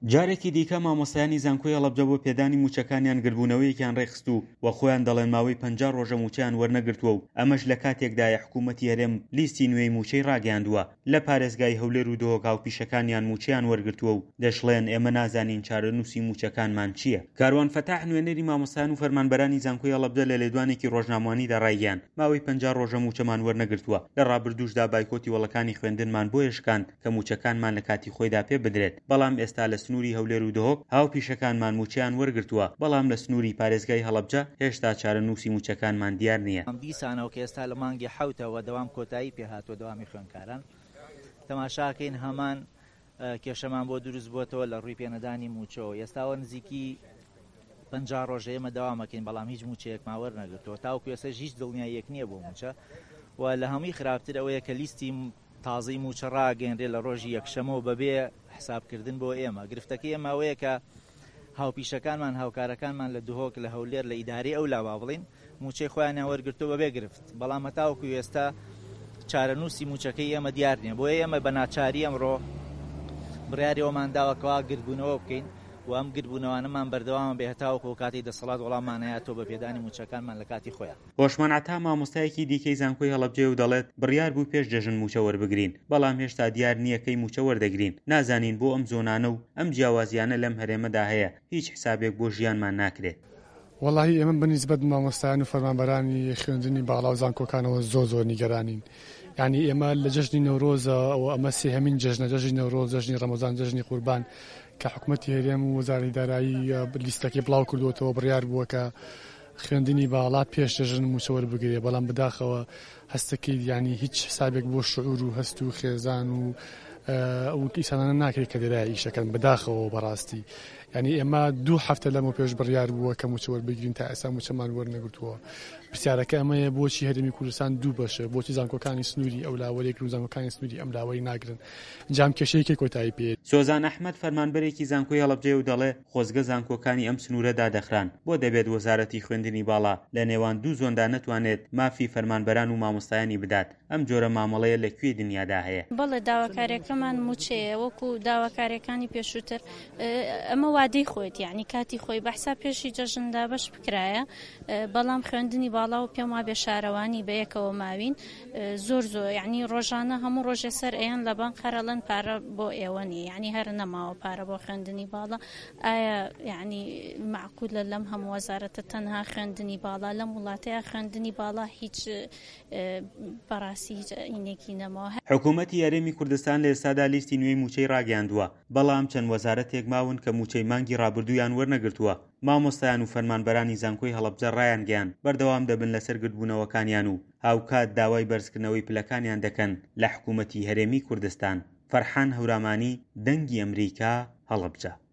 جارێکی دیکە مامۆستایانی زانکۆی هەڵەبجە بۆ پێدانی موچەکانیان گربوونەوەیەکیان ڕێخست و خۆیان دەڵێن ماوەی 50 ڕۆژە موچەیان وەرنەگرتووە و ئەمەش لە کاتێکدایە حکوومەتی هەرێم لیستی نوێی موچەی ڕاگەیاندووە لە پارێزگای هەولێر و دۆهۆک هاوپیشەکانیان موچەیان وەرگرتووە و دەشڵێن ئێمە نازانین چارەنووسی موچەکانمان چییە. کاروان فەتاح نوێنەری مامۆستایان و فەرمانبەرانی زانکۆی هەڵەبجە لە لێدوانێکی ڕۆژنامەوانیدا ڕایگەیاند ماوەی 50 ڕۆژە موچەمان وەرنەگرتووە، لە ڕابردووشدا بایکۆتی وەڵەکانی خوێندنمان بۆ یشکاند کە موچەکانمان لە کاتی خۆیدا پێ بدرێت، بەڵام ئێستا لە سنووری هەولێر و دۆهۆک هاوپیشەکانمان موچەیان وەرگرتووە، بەڵام لە سنووری پارێزگای هەڵەبجە هێشتا چارەنووسی موچەکانمان دیار نییە. ئەم دیسانەوە کە ئێستا لە مانگی حوتەوە دەوام کۆتایی پێهاتوە دەوامی خوێندکاران تەماشاکەین هەمان کێشەمان بۆ دروست بووەتەوە لە ڕووی پێنەدانی موچەوە. ئێستاوە نزیکی 50 ڕۆژە ئێمە داوامەکەین بەڵام هیچ موچەیەکمان وەرنەگرتووە، تاوەکو ئێستا هیچ دڵنیاییەک نییە بۆ موچە و لە هەمووی خراپتر ئەوەیە کە لیستی تازەی موچە ڕاگەێنرێ لە ڕۆژی یەکشەمەوە بەبێ حسابکردن بۆ ئێمە. گرفتەکەی ئێمە ئەوەیە کە هاوپیشەکانمان هاوکارەکانمان لە دۆهۆک لە هەولێر لە ئیداری ئەو لا بڵین موچەی خۆیانیان وەرگرتووە بەبێ گرفت، بەڵام هەتاوەکو ئێستا چارەنووسی موچەکەی ئێمە دیار نییە. بۆیە ئێمە بە ناچاری ئەمڕۆ بڕیاری ئەومان داوەکەوا گربوونەوە بکەین و ئەم گربوونەوانەمان بەردەوامە بێ هەتاوەکو کاتی دەسەڵات وەڵاممان هەیەتەوە بە پێدانی موچەکانمان لە کاتی خۆیان. هۆشمان عەتا مامۆستایەکی دیکەی زانکۆی هەڵەبجە و دەڵێت بڕیار بوو پێش جەژن موچە وەربگرین، بەڵام هێشتا دیار نییە کەی موچە وەردەگرین، نازانین بۆ ئەم زۆنانە و ئەم جیاوازیانە لەم هەرێمەدا هەیە، هیچ حسابێک بۆ ژیانمان ناکرێت. وەڵاهی ئێمە بەنسبەت مامۆستایان و فەرمانبەرانی خوێندنی باڵا و زانکۆکانەوە زۆر نیگەرانین. یعنی ئێمە لە جەژنی نەورۆزە و ئەمە سێهەمین جەژنە، جەژنی نەورۆز، جەژنی ڕەمەزان، جەژنی قوربان کە حکوومەتی هەرێم و وەزارەی دارایی لیستەکەی بڵاو کردووەتەوە بڕیار بووە کە خوێندنی باڵات پێش جەژن موچە وەربگرێ، بەڵام بەداخەوە هەستەکەی یعنی هیچ حسابێک بۆ شعور و هەست و خێزان و ئەو ئیسانانە ناکرێت کە لێرای ئیشەکەن بەداخەوە بەڕاستی. یعنی ئێمە 2 هەفتە لەمە پێش بڕیار بووە کە موچە وەربگرین تا ئێستا موچەمان وەرنەگرتووە. پرسیارەکە ئەمەیە بۆچی هەرێمی کوردستان 2 بەشە، بۆچی زانکۆکانی سنووری ئەو لاوەرێک و زانکۆکانی سنووری ئەم لاوەی ناگرن، جام کێشەیەکی کۆتایی پێ. سۆزان ئەحمەد فەرمانبەرێکی زانکۆی هەڵەبجە و دەڵێ خۆزگە زانکۆکانی ئەم سنوورەدا دەخران، بۆ دەبێت وەزارەتی خوێندنی باڵا لە نێوان 2 زۆندا نەتوانێت مافی فەرمانبەران و مامۆستایانی بدات. ئەم جۆرە مامەڵەیە لەکوێ دنیادا هەیە؟ بەڵێ داواکاریەکەمان موچەیە وەکو داواکاریەکانی پێشووتر، ئەمە وادەی خۆیت، یعنی کاتی خۆی بەحسا پێشی جەژندا بەش بکرایە، بەڵام خوێندنی باڵا و پێم وابێ شارەوانی بەیەکەوە ماوین زۆر یعنی ڕۆژانە هەموو ڕۆژێ سەر ئەیان لە بانک خەرەڵەن پارە بۆ ئێوە نیە، یعنی هەر نەماوە پارە بۆ خوێندنی باڵا. ئایا یعنی معقولە لەم هەموو وەزارەتە تەنها خوێندنی باڵا لەم وڵاتەیە خوێندنی باڵا هیچ بەڕاستی هیچ ئینێکی نەماوە؟ حکوومەتی هەرێمی کوردستان لە ئێستادا لیستی نوێی موچەی ڕاگەیاندووە، بەڵام چەند وەزارەتێک ماون کە موچەی مانگی ڕابردوویان وەرنەگرتووە. مامۆستایان و فەرمانبەرانی زانکۆی هەڵەبجە ڕایان گەیاند بەردەوام دەبن لەسەر گرتبوونەوەکانیان و هاوکات داوای بەرزکردنەوەی پلەکانیان دەکەن لە حکوومەتی هەرێمی کوردستان. فەرحان هەورامانی، دەنگی ئەمریکا، هەڵەبجە.